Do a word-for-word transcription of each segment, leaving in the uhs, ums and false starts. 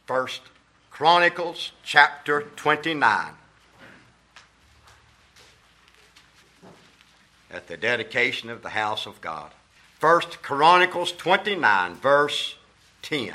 First Chronicles chapter twenty-nine. At the dedication of the house of God. First Chronicles twenty-nine, verse ten.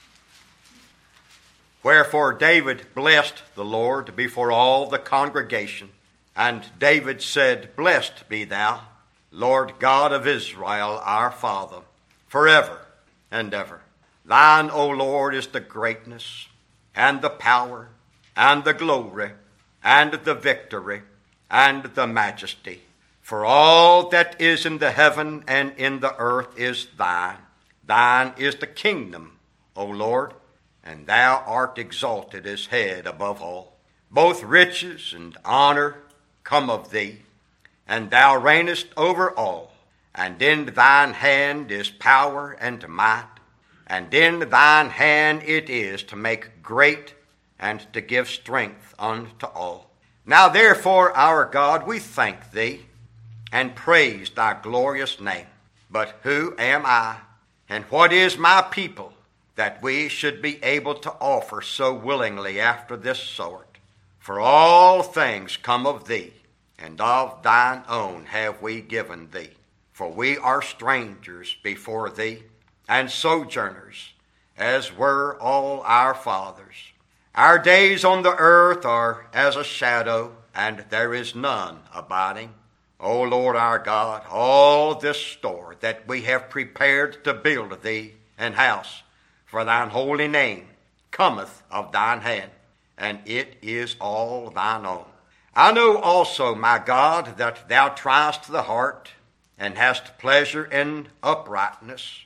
Wherefore David blessed the Lord before all the congregation, and David said, Blessed be thou, Lord God of Israel, our Father, forever and ever. Thine, O Lord, is the greatness, and the power, and the glory, and the victory, and the majesty. For all that is in the heaven and in the earth is thine. Thine is the kingdom, O Lord, and thou art exalted as head above all. Both riches and honor come of thee, and thou reignest over all. And in thine hand is power and might, and in thine hand it is to make great and to give strength unto all. Now therefore, our God, we thank thee, and praise thy glorious name. But who am I, and what is my people, that we should be able to offer so willingly after this sort? For all things come of thee, and of thine own have we given thee. For we are strangers before thee, and sojourners, as were all our fathers. Our days on the earth are as a shadow, and there is none abiding. O Lord our God, all this store that we have prepared to build thee an house for thine holy name cometh of thine hand, and it is all thine own. I know also, my God, that thou triest the heart, and hast pleasure in uprightness.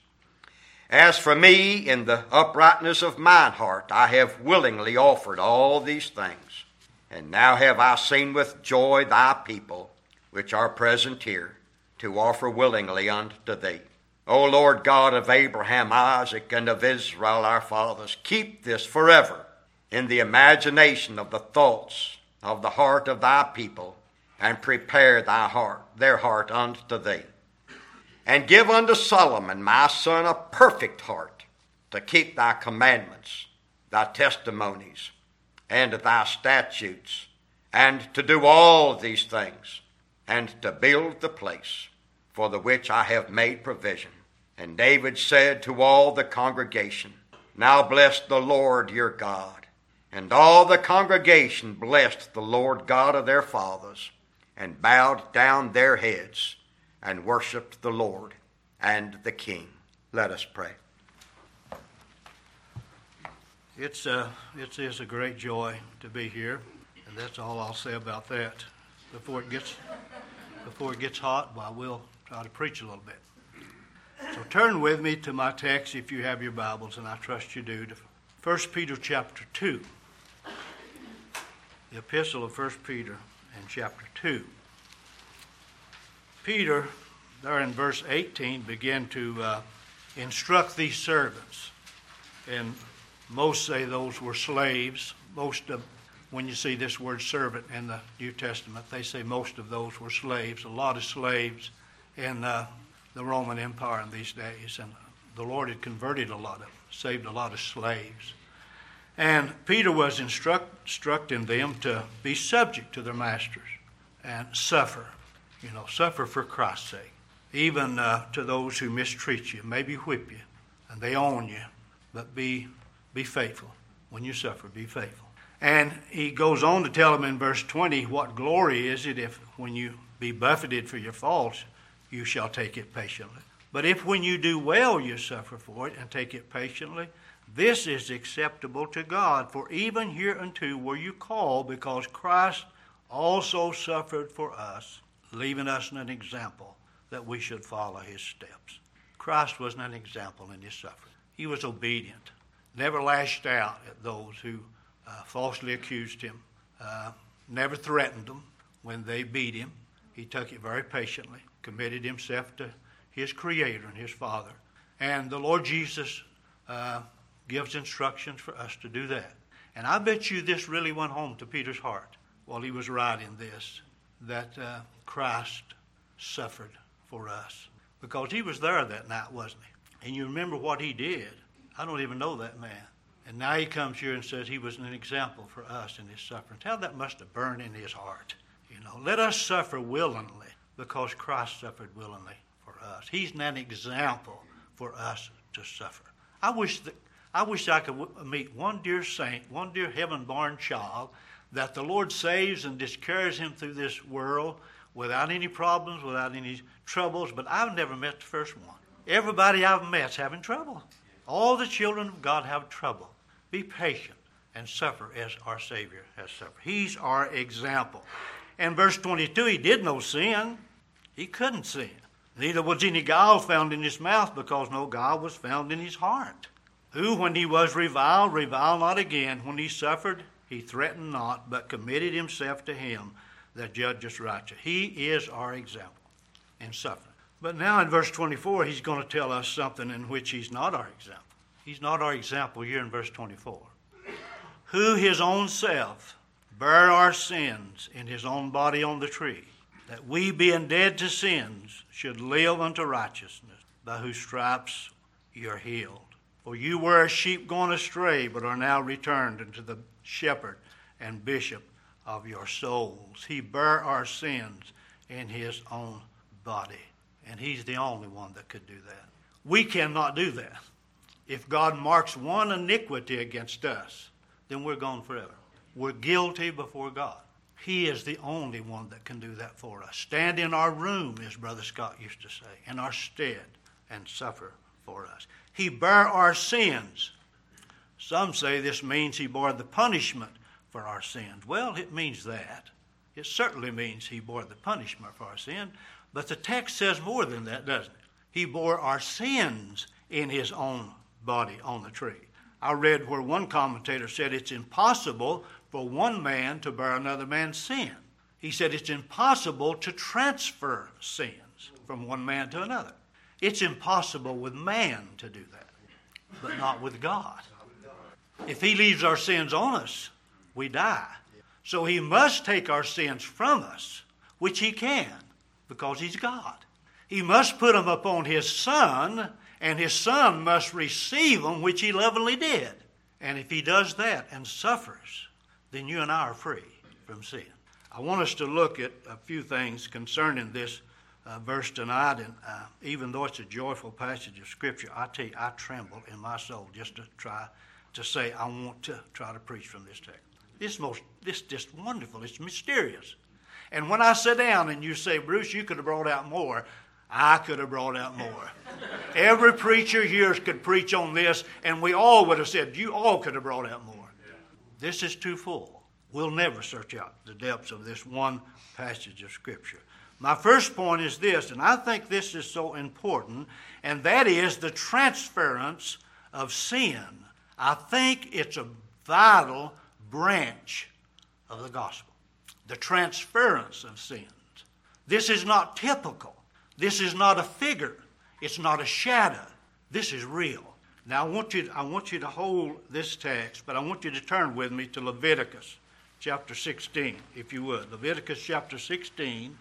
As for me, in the uprightness of mine heart, I have willingly offered all these things. And now have I seen with joy thy people, which are present here, to offer willingly unto thee. O Lord God of Abraham, Isaac, and of Israel our fathers, keep this forever in the imagination of the thoughts of the heart of thy people, and prepare thy heart, their heart unto thee. And give unto Solomon my son a perfect heart, to keep thy commandments, thy testimonies, and thy statutes, and to do all these things, and to build the place for the which I have made provision. And David said to all the congregation, Now bless the Lord your God. And all the congregation blessed the Lord God of their fathers, and bowed down their heads, and worshipped the Lord and the King. Let us pray. It's uh, it is a great joy to be here, and that's all I'll say about that. Before it gets before it gets hot, well, I will try to preach a little bit. So turn with me to my text if you have your Bibles, and I trust you do, to First Peter chapter two. The epistle of First Peter and chapter two. Peter, there in verse eighteen, began to uh, instruct these servants. And most say those were slaves. Most of, when you see this word servant in the New Testament, they say most of those were slaves. A lot of slaves in uh, the Roman Empire in these days. And the Lord had converted a lot of them, saved a lot of slaves. And Peter was instruct, instructing them to be subject to their masters and suffer. You know, suffer for Christ's sake. Even uh, to those who mistreat you, maybe whip you, and they own you. But be be faithful. When you suffer, be faithful. And he goes on to tell them in verse twenty, what glory is it if when you be buffeted for your faults, you shall take it patiently. But if when you do well you suffer for it and take it patiently, this is acceptable to God. For even hereunto were you called, because Christ also suffered for us, leaving us an example that we should follow his steps. Christ was an example in his suffering. He was obedient, never lashed out at those who uh, falsely accused him, uh, never threatened them when they beat him. He took it very patiently, committed himself to his Creator and his Father. And the Lord Jesus uh, gives instructions for us to do that. And I bet you this really went home to Peter's heart while he was writing this, that uh, Christ suffered for us. Because he was there that night, wasn't he? And you remember what he did. I don't even know that man. And now he comes here and says he was an example for us in his suffering. How that must have burned in his heart. You know, let us suffer willingly because Christ suffered willingly for us. He's an example for us to suffer. I wish that I wish I could w- meet one dear saint, one dear heaven-born child that the Lord saves and just carries him through this world without any problems, without any troubles. But I've never met the first one. Everybody I've met's having trouble. All the children of God have trouble. Be patient and suffer as our Savior has suffered. He's our example. And verse twenty-two, he did no sin. He couldn't sin. Neither was any guile found in his mouth, because no guile was found in his heart. Who, when he was reviled, reviled not again. When he suffered, he threatened not, but committed himself to him that judges righteous. He is our example in suffering. But now in verse twenty-four, he's going to tell us something in which he's not our example. He's not our example here in verse twenty-four. Who his own self bare our sins in his own body on the tree, that we, being dead to sins, should live unto righteousness, by whose stripes you are healed. For you were as sheep gone astray, but are now returned unto the shepherd and bishop of your souls. He bare our sins in his own body, and he's the only one that could do that. We cannot do that. If God marks one iniquity against us, then we're gone forever. We're guilty before God. He is the only one that can do that for us. Stand in our room, as Brother Scott used to say, in our stead, and suffer for us. He bare our sins. Some say this means he bore the punishment for our sins. Well, it means that. It certainly means he bore the punishment for our sin. But the text says more than that, doesn't it? He bore our sins in his own body on the tree. I read where one commentator said it's impossible for one man to bear another man's sin. He said it's impossible to transfer sins from one man to another. It's impossible with man to do that, but not with God. If he leaves our sins on us, we die. So he must take our sins from us, which he can, because he's God. He must put them upon his Son, and his Son must receive them, which he lovingly did. And if he does that and suffers, then you and I are free from sin. I want us to look at a few things concerning this uh, verse tonight. And uh, even though it's a joyful passage of Scripture, I tell you, I tremble in my soul just to try to say I want to try to preach from this text. This most, this just wonderful. It's mysterious. And when I sit down and you say, Bruce, you could have brought out more, I could have brought out more. Every preacher here could preach on this, and we all would have said, you all could have brought out more. This is too full. We'll never search out the depths of this one passage of Scripture. My first point is this, and I think this is so important, and that is the transference of sin. I think it's a vital branch of the gospel. The transference of sins. This is not typical. This is not a figure. It's not a shadow. This is real. Now, I want you to, I want you to hold this text, but I want you to turn with me to Leviticus chapter sixteen, if you would. Leviticus chapter sixteen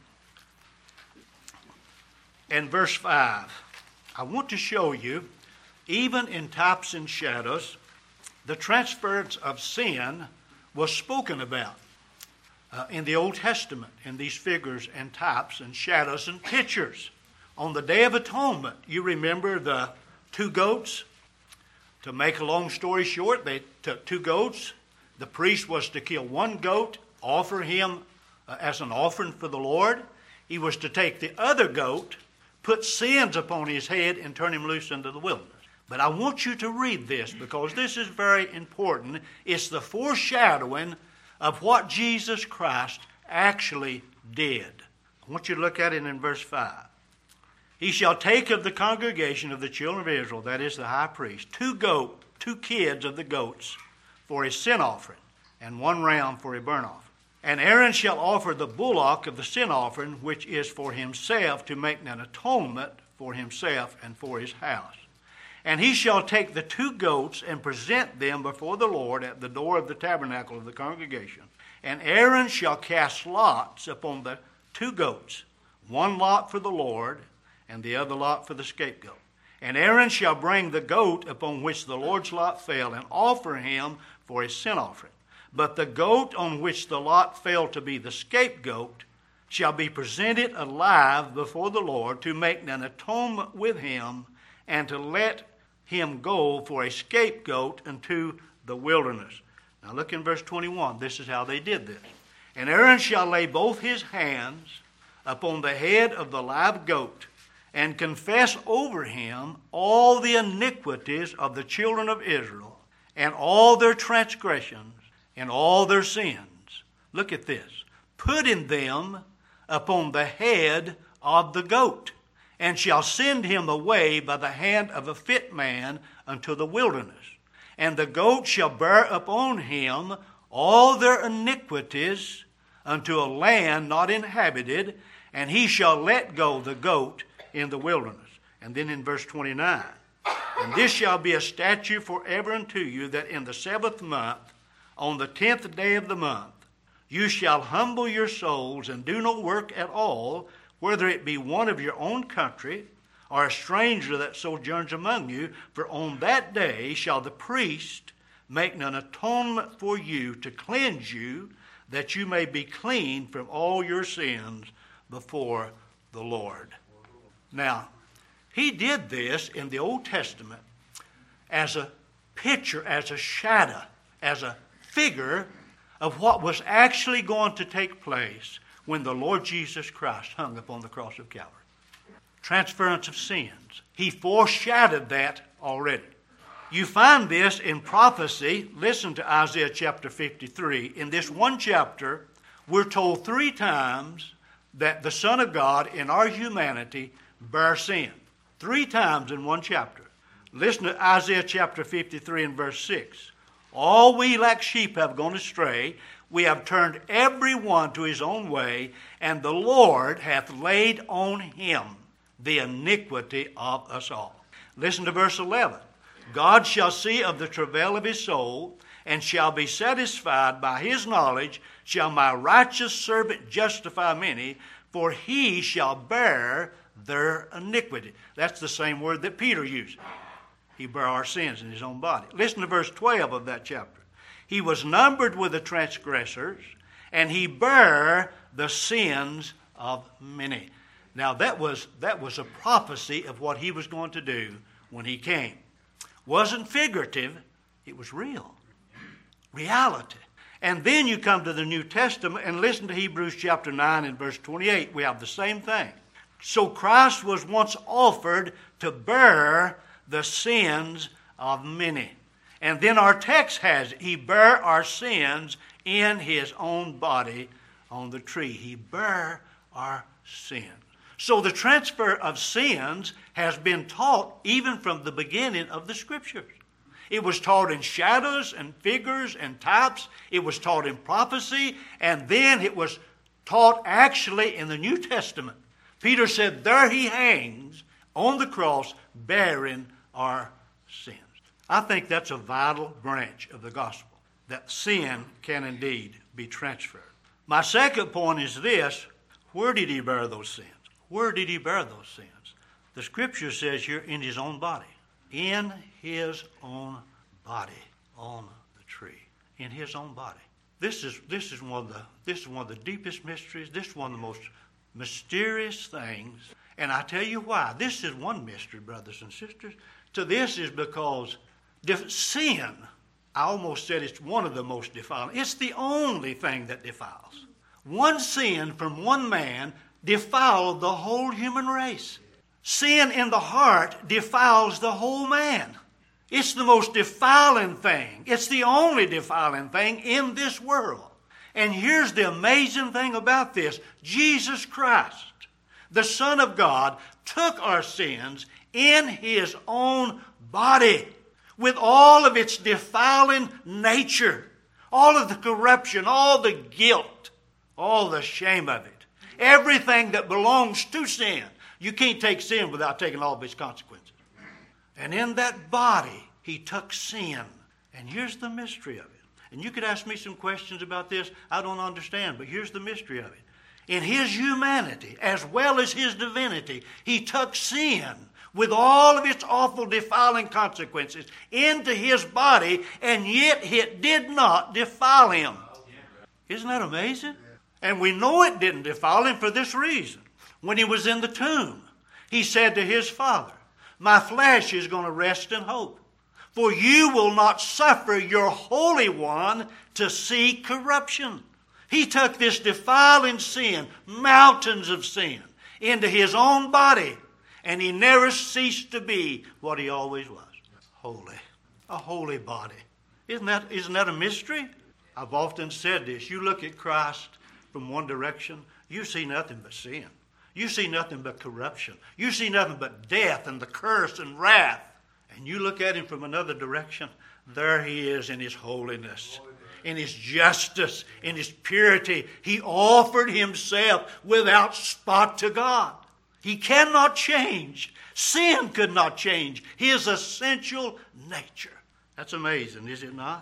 and verse five. I want to show you, even in types and shadows, the transference of sin was spoken about uh, in the Old Testament, in these figures and types and shadows and pictures. On the Day of Atonement, you remember the two goats? To make a long story short, they took two goats. The priest was to kill one goat, offer him uh, as an offering for the Lord. He was to take the other goat, put sins upon his head, and turn him loose into the wilderness. But I want you to read this because this is very important. It's the foreshadowing of what Jesus Christ actually did. I want you to look at it in verse five. He shall take of the congregation of the children of Israel, that is the high priest, two goat, two kids of the goats for a sin offering, and one ram for a burnt offering. And Aaron shall offer the bullock of the sin offering, which is for himself, to make an atonement for himself and for his house. And he shall take the two goats and present them before the Lord at the door of the tabernacle of the congregation. And Aaron shall cast lots upon the two goats, one lot for the Lord, and the other lot for the scapegoat. And Aaron shall bring the goat upon which the Lord's lot fell, and offer him for a sin offering. But the goat on which the lot fell to be the scapegoat shall be presented alive before the Lord to make an atonement with him, and to let him go for a scapegoat into the wilderness. Now look in verse twenty-one. This is how they did this. And Aaron shall lay both his hands upon the head of the live goat, and confess over him all the iniquities of the children of Israel, and all their transgressions, and all their sins. Look at this. Putting them upon the head of the goat, and shall send him away by the hand of a fit man unto the wilderness. And the goat shall bear upon him all their iniquities unto a land not inhabited, and he shall let go the goat in the wilderness. And then in verse twenty-nine, and this shall be a statute forever unto you, that in the seventh month, on the tenth day of the month, you shall humble your souls, and do no work at all, whether it be one of your own country, or a stranger that sojourns among you. For on that day shall the priest make an atonement for you, to cleanse you, that you may be clean from all your sins before the Lord. Now, he did this in the Old Testament as a picture, as a shadow, as a figure of what was actually going to take place when the Lord Jesus Christ hung upon the cross of Calvary. Transference of sins. He foreshadowed that already. You find this in prophecy. Listen to Isaiah chapter fifty-three. In this one chapter, we're told three times that the Son of God in our humanity bear sin. Three times in one chapter. Listen to Isaiah chapter fifty-three and verse six. All we like sheep have gone astray. We have turned every one to his own way, and the Lord hath laid on him the iniquity of us all. Listen to verse eleven. God shall see of the travail of his soul, and shall be satisfied by his knowledge. Shall my righteous servant justify many, for he shall bear their iniquity. That's the same word that Peter used. He bare our sins in his own body. Listen to verse twelve of that chapter. He was numbered with the transgressors, and he bare the sins of many. Now that was, that was a prophecy of what he was going to do when he came. Wasn't figurative, it was real. Reality. And then you come to the New Testament and listen to Hebrews chapter nine and verse twenty-eight. We have the same thing. So Christ was once offered to bear the sins of many. And then our text has it. He bare our sins in his own body on the tree. He bare our sins. So the transfer of sins has been taught even from the beginning of the Scriptures. It was taught in shadows and figures and types. It was taught in prophecy. And then it was taught actually in the New Testament. Peter said, there he hangs on the cross bearing our sins. I think that's a vital branch of the gospel, that sin can indeed be transferred. My second point is this: where did he bear those sins? Where did he bear those sins? The Scripture says here, in his own body. In his own body on the tree. In his own body. This is this is one of the this is one of the deepest mysteries. This is one of the most mysterious things. And I tell you why. This is one mystery, brothers and sisters. To this is because sin, I almost said it's one of the most defiling. It's the only thing that defiles. One sin from one man defiled the whole human race. Sin in the heart defiles the whole man. It's the most defiling thing. It's the only defiling thing in this world. And here's the amazing thing about this. Jesus Christ, the Son of God, took our sins in his own body with all of its defiling nature, all of the corruption, all the guilt, all the shame of it. Everything that belongs to sin. You can't take sin without taking all of its consequences. And in that body, he took sin. And here's the mystery of it. And you could ask me some questions about this. I don't understand, but here's the mystery of it. In his humanity, as well as his divinity, he took sin with all of its awful defiling consequences into his body, and yet it did not defile him. Isn't that amazing? And we know it didn't defile him for this reason. When he was in the tomb, he said to his Father, my flesh is going to rest in hope, for you will not suffer your Holy One to see corruption. He took this defiling sin, mountains of sin, into his own body, and he never ceased to be what he always was, holy, a holy body. Isn't that, isn't that a mystery? I've often said this. You look at Christ from one direction, you see nothing but sin. You see nothing but corruption. You see nothing but death and the curse and wrath. And you look at him from another direction, there he is in his holiness, in his justice, in his purity. He offered himself without spot to God. He cannot change. Sin could not change his essential nature. That's amazing, is it not?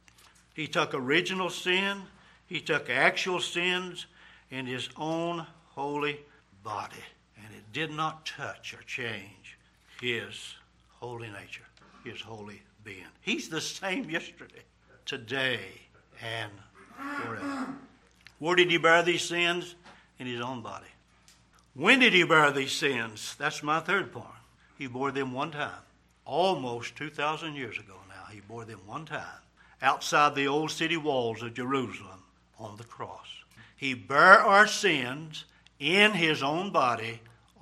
He took original sin, he took actual sins in his own holy body, and it did not touch or change his holy nature, his holy being. He's the same yesterday, today, and forever. Where did he bear these sins? In his own body. When did he bear these sins? That's my third point. He bore them one time. Almost two thousand years ago now, he bore them one time. Outside the old city walls of Jerusalem on the cross. He bare our sins in his own body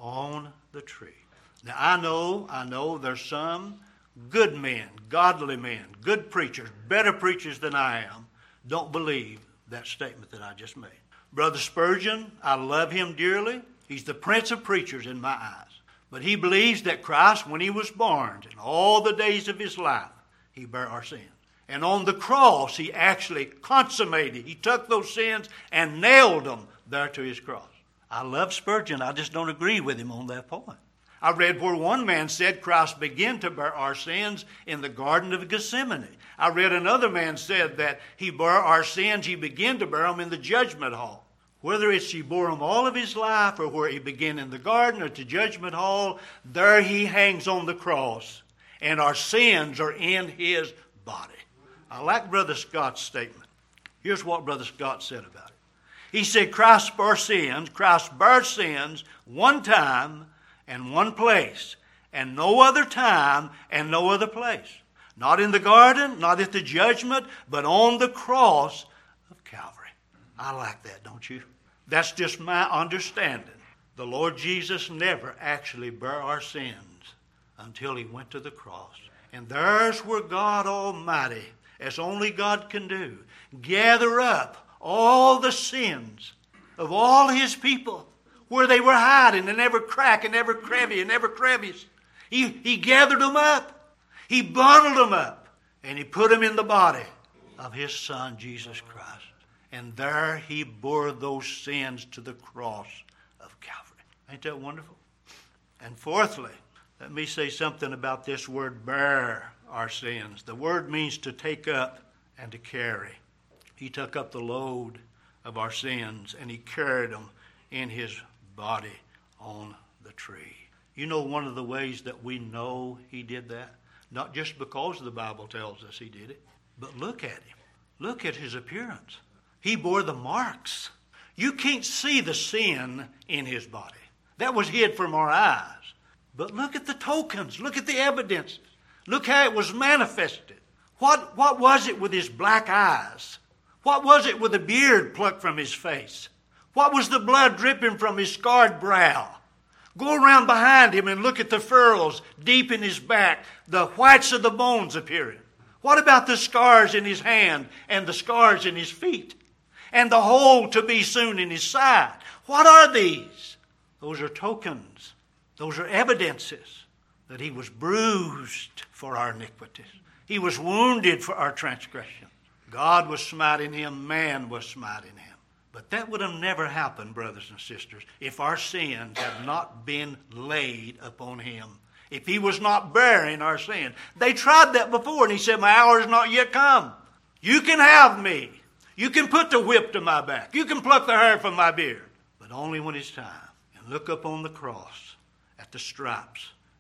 on the tree. Now I know, I know there's some good men, godly men, good preachers, better preachers than I am, don't believe that statement that I just made. Brother Spurgeon, I love him dearly. He's the prince of preachers in my eyes. But he believes that Christ, when he was born, in all the days of his life, he bare our sins. And on the cross, he actually consummated. He took those sins and nailed them there to his cross. I love Spurgeon. I just don't agree with him on that point. I read where one man said Christ began to bear our sins in the Garden of Gethsemane. I read another man said that he bore our sins, he began to bear them in the judgment hall. Whether it's he bore them all of his life or where he began in the garden or to judgment hall, there he hangs on the cross. And our sins are in his body. I like Brother Scott's statement. Here's what Brother Scott said about it. He said, Christ bore sins, Christ bare sins one time and one place, and no other time and no other place. Not in the garden, not at the judgment, but on the cross of Calvary. I like that, don't you? That's just my understanding. The Lord Jesus never actually bare our sins until he went to the cross. And there's where God Almighty, as only God can do, gather up all the sins of all his people where they were hiding in every crack and every crevice and every crevice. He, he gathered them up. He bundled them up. And he put them in the body of his Son, Jesus Christ. And there he bore those sins to the cross of Calvary. Ain't that wonderful? And fourthly, let me say something about this word bear our sins. The word means to take up and to carry. He took up the load of our sins and he carried them in his body on the tree. You know one of the ways that we know he did that? Not just because the Bible tells us he did it, but look at him. Look at his appearance. He bore the marks. You can't see the sin in his body. That was hid from our eyes. But look at the tokens. Look at the evidences. Look how it was manifested. What, what was it with his black eyes? What was it with the beard plucked from his face? What was the blood dripping from his scarred brow? Go around behind him and look at the furrows deep in his back, the whites of the bones appearing. What about the scars in his hand and the scars in his feet? And the hole to be soon in his side. What are these? Those are tokens. Those are evidences that he was bruised for our iniquities. He was wounded for our transgression. God was smiting him. Man was smiting him. But that would have never happened, brothers and sisters, if our sins had not been laid upon him. If he was not bearing our sin. They tried that before, and he said, my hour is not yet come. You can have me. You can put the whip to my back. You can pluck the hair from my beard. But only when it's time. And look up on the cross at the stripes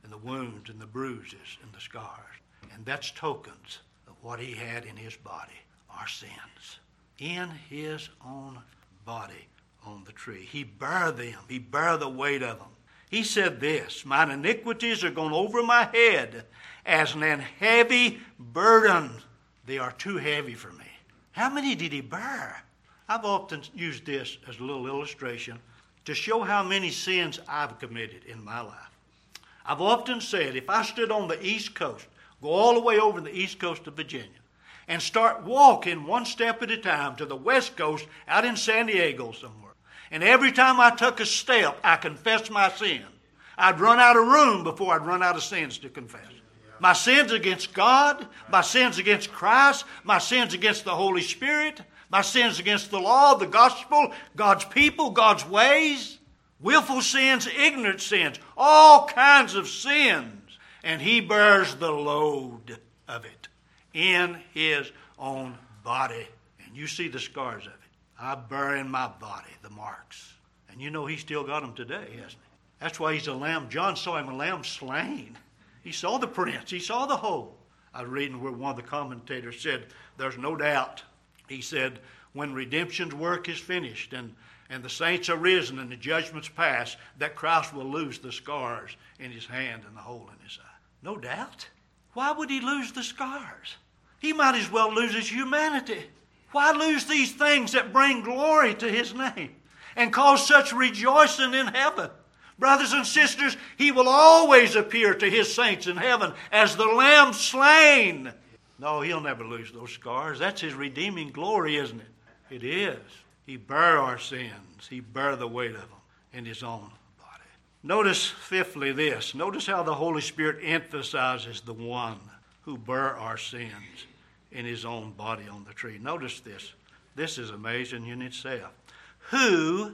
and the wounds and the bruises and the scars. And that's tokens of what he had in his body, our sins. In his own body on the tree. He bare them. He bare the weight of them. He said this, mine iniquities are gone over my head as an heavy burden. They are too heavy for me. How many did he bear? I've often used this as a little illustration to show how many sins I've committed in my life. I've often said, if I stood on the East Coast, go all the way over the East Coast of Virginia, and start walking one step at a time to the West Coast out in San Diego somewhere, and every time I took a step, I confessed my sin, I'd run out of room before I'd run out of sins to confess. My sins against God, my sins against Christ, my sins against the Holy Spirit, my sins against the law, the gospel, God's people, God's ways, willful sins, ignorant sins, all kinds of sins. And he bears the load of it in his own body. And you see the scars of it. I bear in my body the marks. And you know he's still got them today, hasn't he? That's why he's a lamb. John saw him a lamb slain. He saw the prints. He saw the hole. I was reading where one of the commentators said, there's no doubt. He said, when redemption's work is finished and, and the saints are risen and the judgment's passed, that Christ will lose the scars in his hand and the hole in his eye. No doubt. Why would he lose the scars? He might as well lose his humanity. Why lose these things that bring glory to his name and cause such rejoicing in heaven? Brothers and sisters, he will always appear to his saints in heaven as the Lamb slain. No, he'll never lose those scars. That's his redeeming glory, isn't it? It is. He bare our sins. He bare the weight of them in his own body. Notice, fifthly, this. Notice how the Holy Spirit emphasizes the one who bare our sins in his own body on the tree. Notice this. This is amazing in itself. Who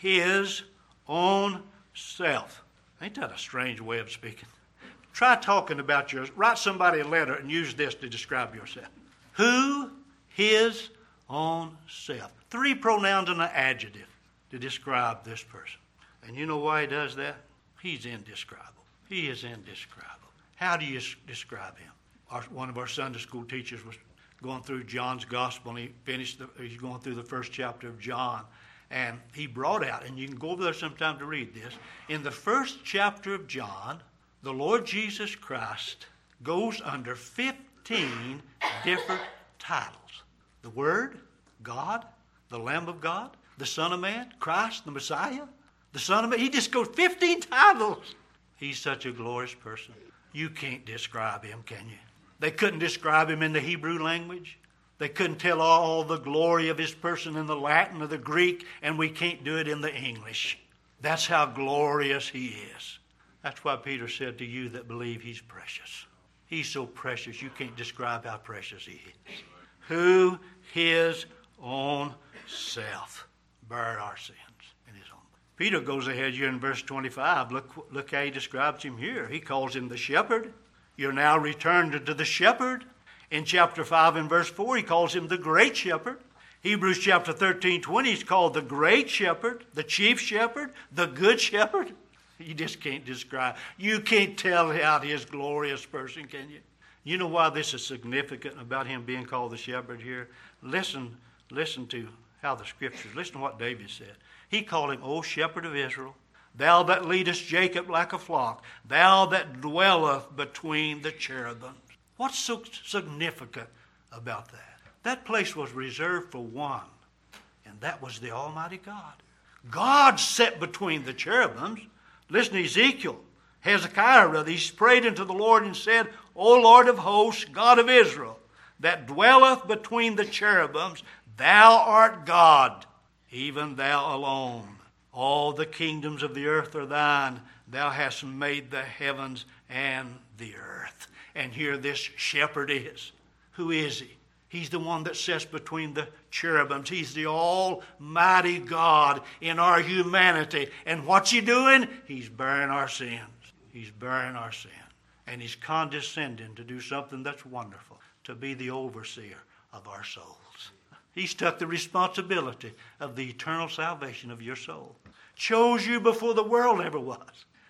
his own self. Ain't that a strange way of speaking? Try talking about yours. Write somebody a letter and use this to describe yourself. Who his own self. Three pronouns and an adjective to describe this person. And you know why he does that? He's indescribable. He is indescribable. How do you describe him? Our, one of our Sunday school teachers was going through John's Gospel, and he finished, the, he's going through the first chapter of John. And he brought out, and you can go over there sometime to read this, in the first chapter of John, the Lord Jesus Christ goes under fifteen different titles. The Word, God, the Lamb of God, the Son of Man, Christ, the Messiah, the Son of Man. He just goes fifteen titles. He's such a glorious person. You can't describe him, can you? They couldn't describe him in the Hebrew language. They couldn't tell all the glory of his person in the Latin or the Greek, and we can't do it in the English. That's how glorious he is. That's why Peter said to you that believe he's precious. He's so precious, you can't describe how precious he is. Who his own self bare our sins in his own. Peter goes ahead here in verse twenty-five. Look, look how he describes him here. He calls him the shepherd. You're now returned to the shepherd. In chapter five and verse four, he calls him the great shepherd. Hebrews chapter thirteen, twenty, he's called the great shepherd, the chief shepherd, the good shepherd. You just can't describe. You can't tell out his glorious person, can you? You know why this is significant about him being called the shepherd here? Listen, listen to how the scriptures, listen to what David said. He called him, O shepherd of Israel, thou that leadest Jacob like a flock, thou that dwelleth between the cherubims. What's so significant about that? That place was reserved for one, and that was the Almighty God. God sat between the cherubims. Listen to Ezekiel. Hezekiah, rather, he prayed unto the Lord and said, O Lord of hosts, God of Israel, that dwelleth between the cherubims, thou art God, even thou alone. All the kingdoms of the earth are thine. Thou hast made the heavens and the earth. And here this shepherd is. Who is he? He's the one that sits between the cherubims. He's the almighty God in our humanity. And what's he doing? He's bearing our sins. He's bearing our sin. And he's condescending to do something that's wonderful, to be the overseer of our souls. He's took the responsibility of the eternal salvation of your soul. Chose you before the world ever was.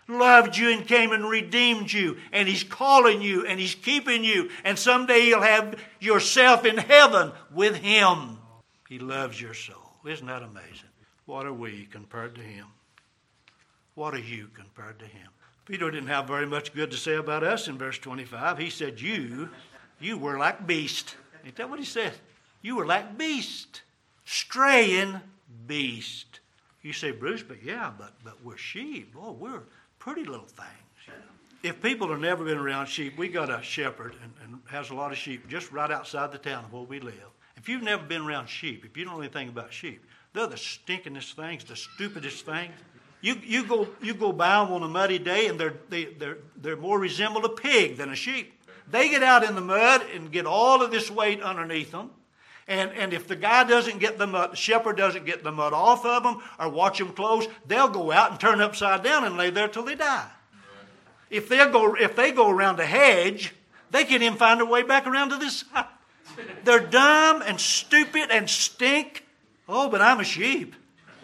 loved you and came and redeemed you, and He's calling you and He's keeping you, and someday He'll have yourself in heaven with Him. He loves your soul. Isn't that amazing? What are we compared to Him? What are you compared to Him? Peter didn't have very much good to say about us in verse twenty-five. He said, you, you were like beast. Ain't that what he said? You were like beast, straying beast. You say, Bruce, but yeah, but, but we're sheep. Oh, we're pretty little things. If people have never been around sheep, we got a shepherd and, and has a lot of sheep just right outside the town of where we live. If you've never been around sheep, if you don't know anything about sheep, they're the stinkingest things, the stupidest things. You you go you go by them on a muddy day, and they're they they're they're more resemble a pig than a sheep. They get out in the mud and get all of this weight underneath them, and and if the guy doesn't get the mud, the shepherd doesn't get the mud off of them or watch them close, they'll go out and turn upside down and lay there till they die. If they go if they go around a hedge, they can't even find their way back around to this side. They're dumb and stupid and stink. Oh, but I'm a sheep.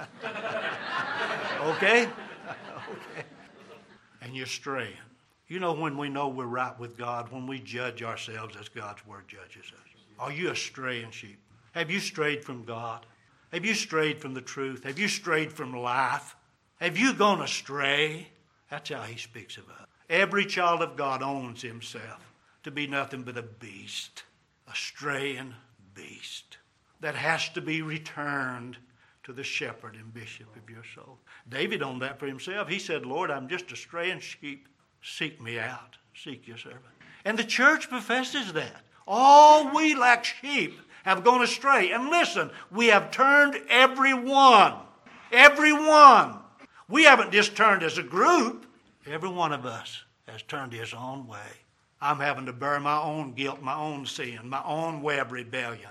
Okay? Okay. And you're straying. You know when we know we're right with God, when we judge ourselves as God's Word judges us. Are you a straying sheep? Have you strayed from God? Have you strayed from the truth? Have you strayed from life? Have you gone astray? That's how He speaks of us. Every child of God owns himself to be nothing but a beast, a straying beast that has to be returned to the shepherd and bishop of your soul. David owned that for himself. He said, Lord, I'm just a straying sheep. Seek me out. Seek your servant. And the church professes that. All we like sheep have gone astray. And listen, we have turned every one. Every one. We haven't just turned as a group. Every one of us has turned his own way. I'm having to bear my own guilt, my own sin, my own way of rebellion.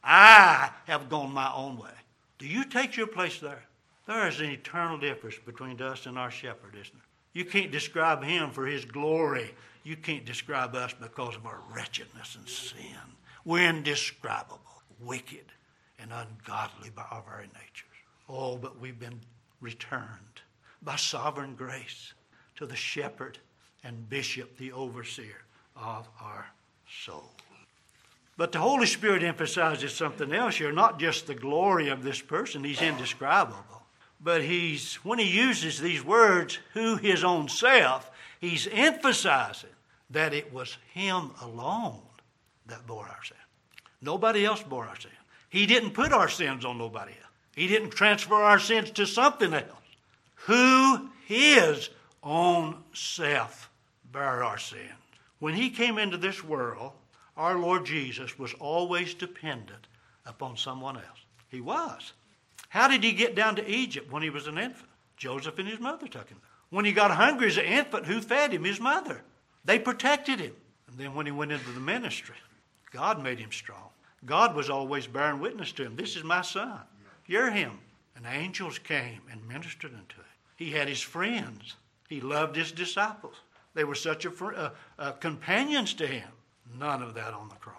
I have gone my own way. Do you take your place there? There is an eternal difference between us and our shepherd, isn't there? You can't describe Him for His glory. You can't describe us because of our wretchedness and sin. We're indescribable, wicked, and ungodly by our very natures. Oh, but we've been returned by sovereign grace to the shepherd and bishop, the overseer of our soul. But the Holy Spirit emphasizes something else here, not just the glory of this person. He's indescribable. But he's when he uses these words, who His own self, he's emphasizing that it was Him alone that bore our sin. Nobody else bore our sin. He didn't put our sins on nobody else. He didn't transfer our sins to something else. Who His own self bare our sins. When He came into this world, our Lord Jesus was always dependent upon someone else. He was. How did He get down to Egypt when He was an infant? Joseph and his mother took Him there. When He got hungry as an infant, who fed Him? His mother. They protected Him. And then when He went into the ministry, God made Him strong. God was always bearing witness to Him. This is my son. You're Him. And angels came and ministered unto Him. He had His friends. He loved His disciples. They were such a, uh, uh, companions to Him. None of that on the cross.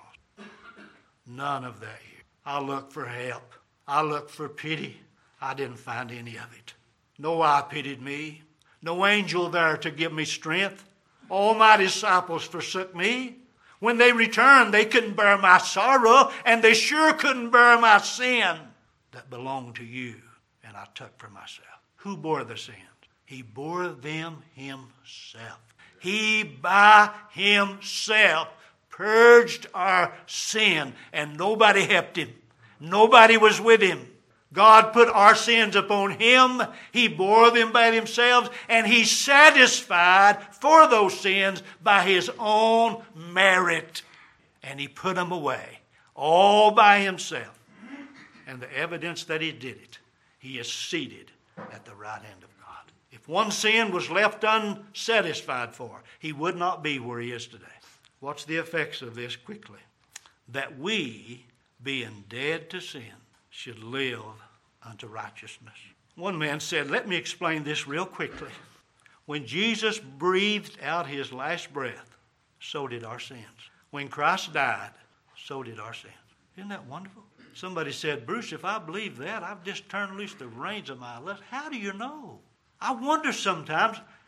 None of that here. I looked for help. I looked for pity. I didn't find any of it. No eye pitied me. No angel there to give me strength. All my disciples forsook me. When they returned, they couldn't bear my sorrow, and they sure couldn't bear my sin that belonged to you, and I took for myself. Who bore the sins? He bore them Himself. He by Himself purged our sin, and nobody helped Him. Nobody was with Him. God put our sins upon Him. He bore them by Himself, and He satisfied for those sins by His own merit. And He put them away, all by Himself. And the evidence that He did it, He is seated at the right hand of God. If one sin was left unsatisfied for, He would not be where He is today. What's the effects of this quickly? That we, being dead to sin, should live unto righteousness. One man said, let me explain this real quickly. When Jesus breathed out His last breath, so did our sins. When Christ died, so did our sins. Isn't that wonderful? Somebody said, Bruce, if I believe that, I've just turned loose the reins of my life. How do you know? I wonder sometimes,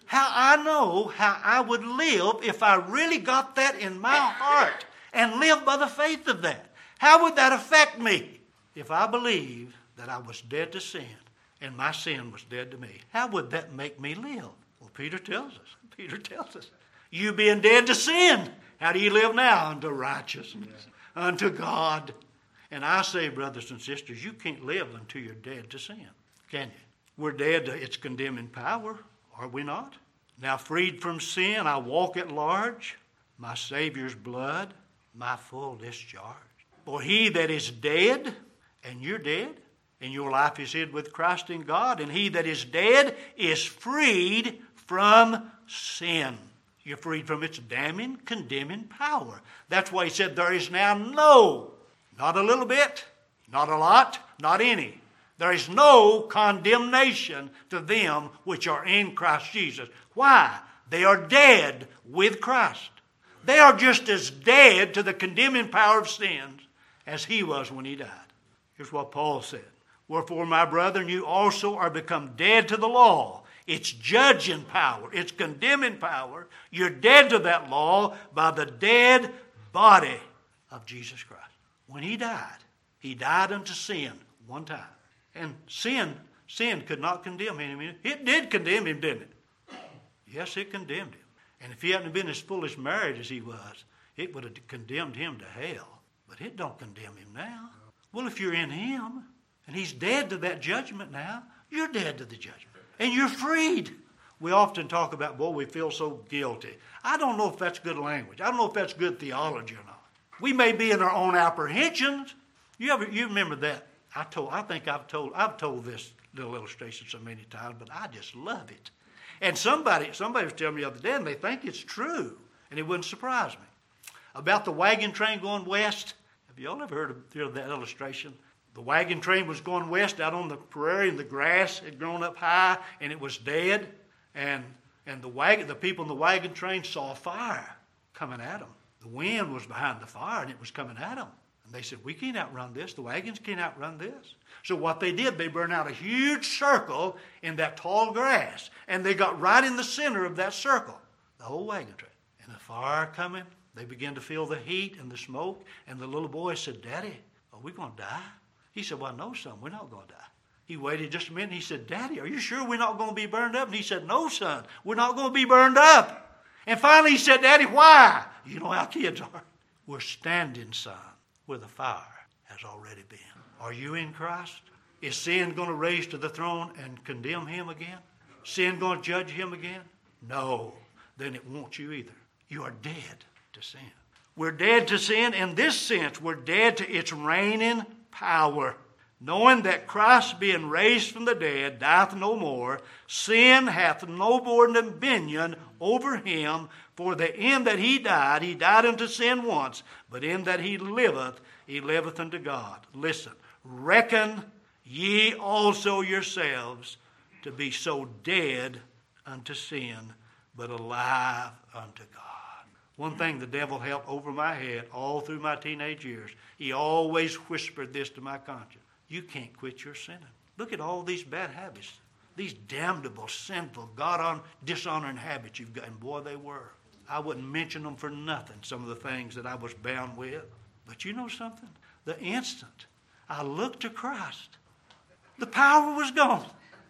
how I know how I would live if I really got that in my heart and lived by the faith of that. How would that affect me if I believed that I was dead to sin and my sin was dead to me? How would that make me live? Well, Peter tells us. Peter tells us, you being dead to sin, how do you live now? Unto righteousness, unto God. And I say, brothers and sisters, you can't live until you're dead to sin, can you? We're dead to its condemning power, are we not? Now freed from sin, I walk at large, my Savior's blood, my full discharge. For he that is dead, and you're dead, and your life is hid with Christ in God, and he that is dead is freed from sin. You're freed from its damning, condemning power. That's why he said there is now no, not a little bit, not a lot, not any. There is no condemnation to them which are in Christ Jesus. Why? They are dead with Christ. They are just as dead to the condemning power of sins as he was when he died. Here's what Paul said. Wherefore, my brethren, you also are become dead to the law. Its judging power, its condemning power. You're dead to that law by the dead body of Jesus Christ. When he died, he died unto sin one time. And sin, sin could not condemn him. It did condemn him, didn't it? Yes, it condemned him. And if he hadn't been as foolish married as he was, it would have condemned him to hell. But it don't condemn him now. Well, if you're in him, and he's dead to that judgment now, you're dead to the judgment. And you're freed. We often talk about, boy, we feel so guilty. I don't know if that's good language. I don't know if that's good theology or not. We may be in our own apprehensions. You ever, you remember that? I told, I think I've told, I've told this little illustration so many times, but I just love it. And somebody, somebody was telling me the other day, and they think it's true, and it wouldn't surprise me. About the wagon train going west. Have you all ever heard of, heard of that illustration? The wagon train was going west out on the prairie, and the grass had grown up high, and it was dead. And and the wagon, the people in the wagon train saw a fire coming at them. The wind was behind the fire, and it was coming at them. And they said, we can't outrun this. The wagons can't outrun this. So what they did, they burned out a huge circle in that tall grass, and they got right in the center of that circle, the whole wagon train. And the fire coming, they began to feel the heat and the smoke, and the little boy said, Daddy, are we going to die? He said, well, no, son, we're not going to die. He waited just a minute, and he said, Daddy, are you sure we're not going to be burned up? And he said, no, son, we're not going to be burned up. And finally he said, Daddy, why? You know how kids are. We're standing, son, where the fire has already been. Are you in Christ? Is sin going to raise to the throne and condemn him again? Sin going to judge him again? No, then it won't you either. You are dead to sin. We're dead to sin in this sense. We're dead to its reigning power. Knowing that Christ being raised from the dead dieth no more, sin hath no more dominion over him. For the in that he died, he died unto sin once, but in that he liveth, he liveth unto God. Listen, reckon ye also yourselves to be so dead unto sin, but alive unto God. One thing the devil held over my head all through my teenage years, he always whispered this to my conscience. You can't quit your sinning. Look at all these bad habits, these damnable, sinful, God-dishonoring habits you've got. And boy, they were. I wouldn't mention them for nothing, some of the things that I was bound with. But you know something? The instant I looked to Christ, the power was gone.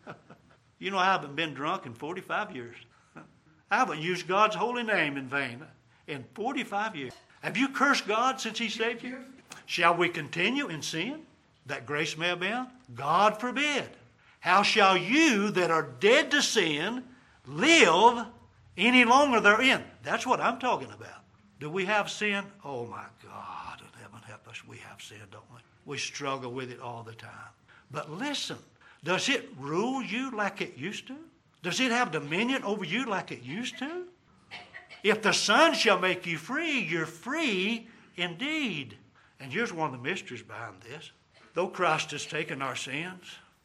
You know, I haven't been drunk in forty-five years. I haven't used God's holy name in vain in forty-five years. Have you cursed God since he saved you? Shall we continue in sin, that grace may abound? God forbid. How shall you that are dead to sin live any longer therein? That's what I'm talking about. Do we have sin? Oh my God, in heaven help us, we have sin, don't we? We struggle with it all the time. But listen, does it rule you like it used to? Does it have dominion over you like it used to? If the Son shall make you free, you're free indeed. And here's one of the mysteries behind this. Though Christ has taken our sins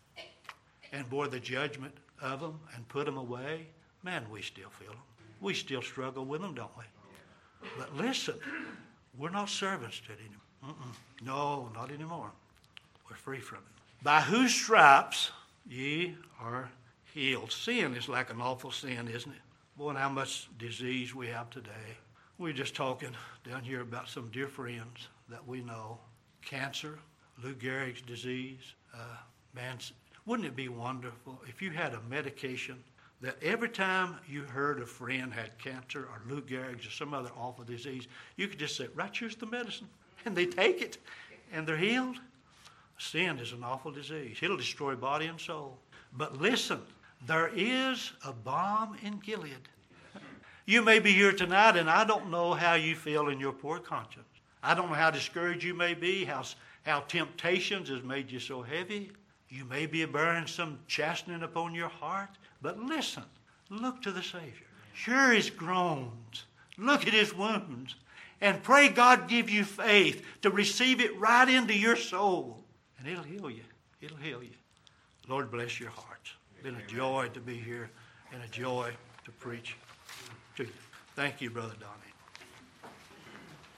and bore the judgment of them and put them away, man, we still feel them. We still struggle with them, don't we? But listen, we're not servants to it anymore. Mm-mm. No, not anymore. We're free from it. By whose stripes ye are healed. Sin is like an awful sin, isn't it? Boy, and how much disease we have today. We were just talking down here about some dear friends that we know. Cancer, Lou Gehrig's disease. Uh, man, wouldn't it be wonderful if you had a medication that every time you heard a friend had cancer or Lou Gehrig's or some other awful disease, you could just say, right, here's the medicine. And they take it, and they're healed. Sin is an awful disease. It'll destroy body and soul. But listen, there is a balm in Gilead. You may be here tonight, and I don't know how you feel in your poor conscience. I don't know how discouraged you may be, how, how temptations has made you so heavy. You may be bearing some chastening upon your heart. But listen, look to the Savior. Hear his groans. Look at his wounds. And pray God give you faith to receive it right into your soul. And it'll heal you. It'll heal you. Lord bless your hearts. It's been a joy to be here and a joy to preach to you. Thank you, Brother Donnie.